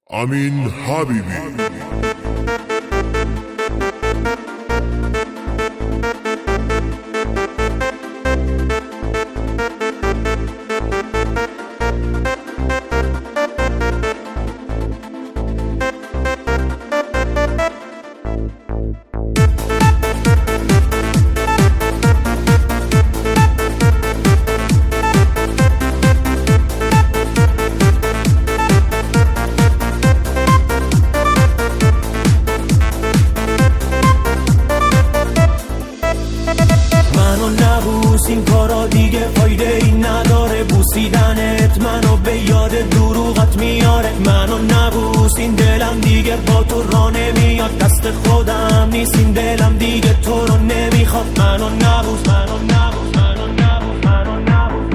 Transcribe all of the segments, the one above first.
امین حبیبی. این کارا دیگه فایده ای نداره، بوسیدنت منو به یاد دروغت میاره. منو نبوس، این دلم دیگه با تو راه نمیاد، دست خودم نیست این دلم دیگه تو رو نمیخواد. منو نبوس، منو نبوس، منو نبوس، منو نبوس،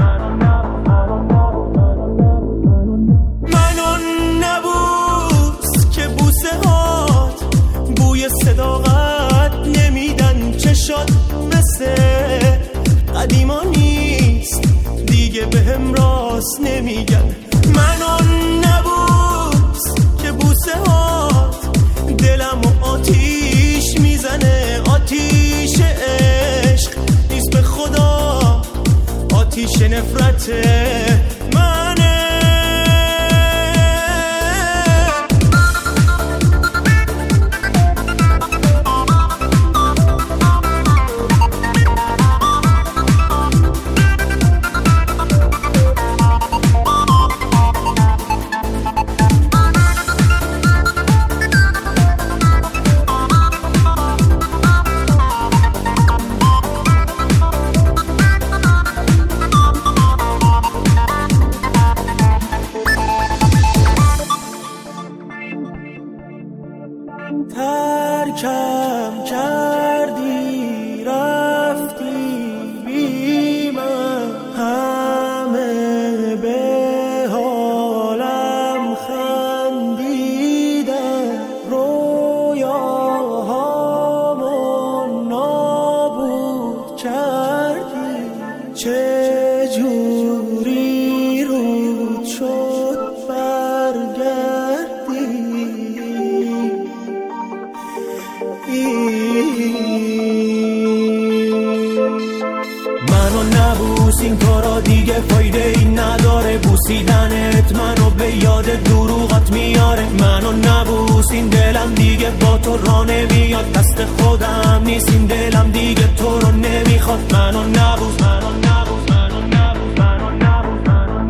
منو نبوس که بوسه هات بوی صداقت نمیدن، چشات مثل قدیما نیست دیگه بهم راست نمیگن. منو نبوس که بوسه هات دلمو آتیش میزنه، آتیش عشق نیست به خدا، آتیش نفرته منه. ترکم کردی رفتی بی من، همه به حالم خندیدن، رویاهامو نابود کردی. چجوری رود شد برگردی؟ منو نبوس، این کارا دیگه فایده ای نداره، بوسیدنت منو به یاد دروغت میاره. منو نبوس، این دلم دیگه با تو راه نمیاد، دست خودم نیست این دلم دیگه تو رو نمیخواد. منو نبوس، منو نبوس، منو نبوس، منو نبوس،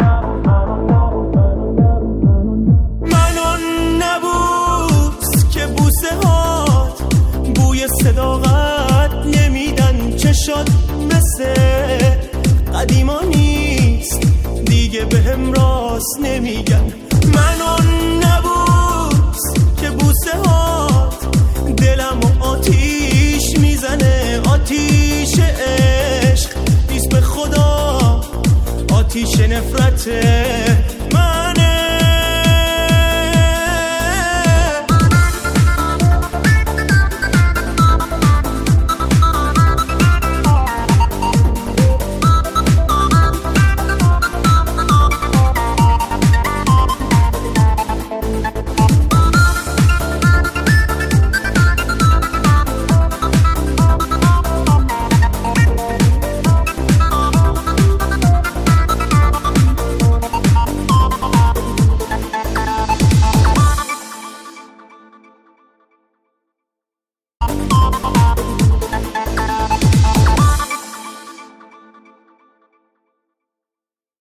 منو نبوس که بوسه هات بوی صداقت نمیدن، چشات مثل قدیما نیست دیگه بهم راست نمیگن. منو نبوس که بوسه هات دلمو آتیش میزنه، آتیش عشق نیست به خدا، آتیش نفرته